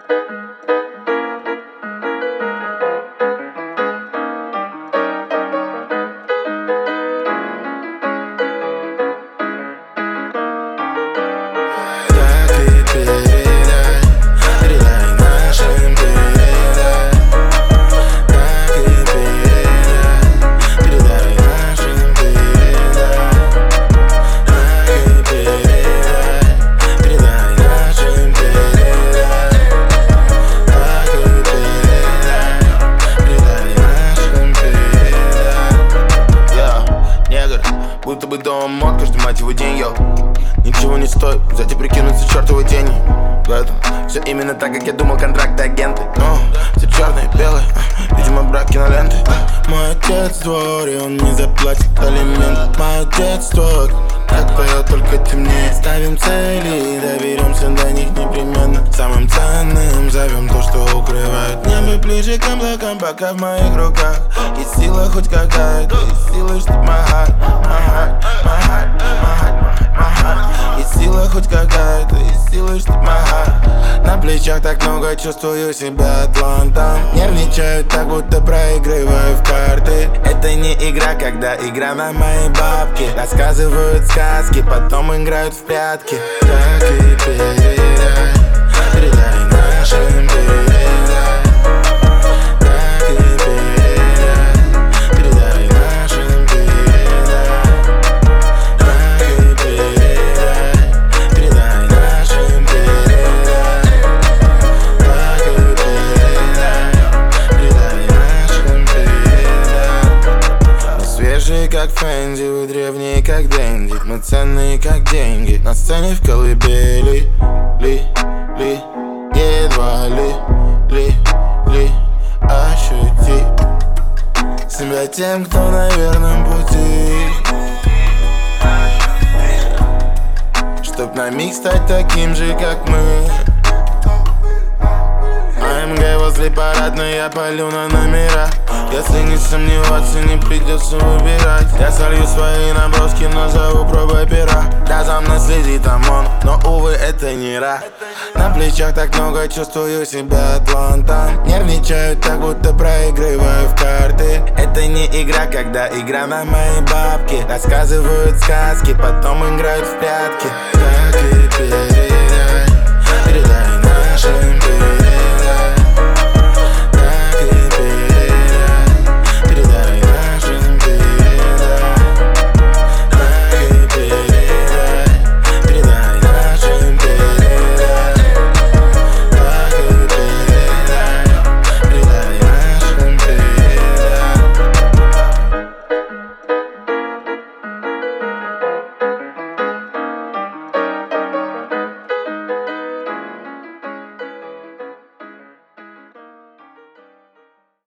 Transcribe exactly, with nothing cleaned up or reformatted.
Будто бы дома мод, каждый мать его день, йоу. Ничего не стоит, взять и прикинуться чертовой тени. В этом все именно так, как я думал, контракты, агенты. Но все черные, белые, видимо, брак киноленты. Мой отец в дворе, он не заплатит алимент. Мое детство, как поет, только темнее. Ставим цели и доберемся до них непременно. Самым ценным зовем то, что укрывает небо ближе к облакам, пока в моих руках есть сила хоть какая-то, есть сила, чтоб махать, махать, махать, махать, махать. Есть сила хоть какая-то, есть сила, чтоб махать. На плечах так много, чувствую себя атлантом. Нервничаю так, будто проигрываю в карты. Это не игра, когда игра на мои бабки. Рассказывают сказки, потом играют в прятки. Так и передай, передай нашим передай. Так и передай, передай нашим передай. Так и передай, передай нашим передай. Так и передай, передай нашим передай. Мы свежие, как Фэнди, вы древние, как Дэнди. Мы ценные, как деньги, на сцене в колыбели. Ли, ли, едва ли, ли, ли, ощути себя тем, кто на верном пути. Чтоб на миг стать таким же, как мы. АМГ возле парадной, я палю на номера. Если не сомневаться, не придется выбирать. Я солью свои наброски, назову пробой пера. Да, за мной следит ОМОН, но, увы, это не ра. На плечах так много, чувствую себя атлантом. Нервничаю так, будто проигрываю в карты. Это не игра, когда игра на мои бабки. Рассказывают сказки, потом играют в прятки. Так и передай, передай нашим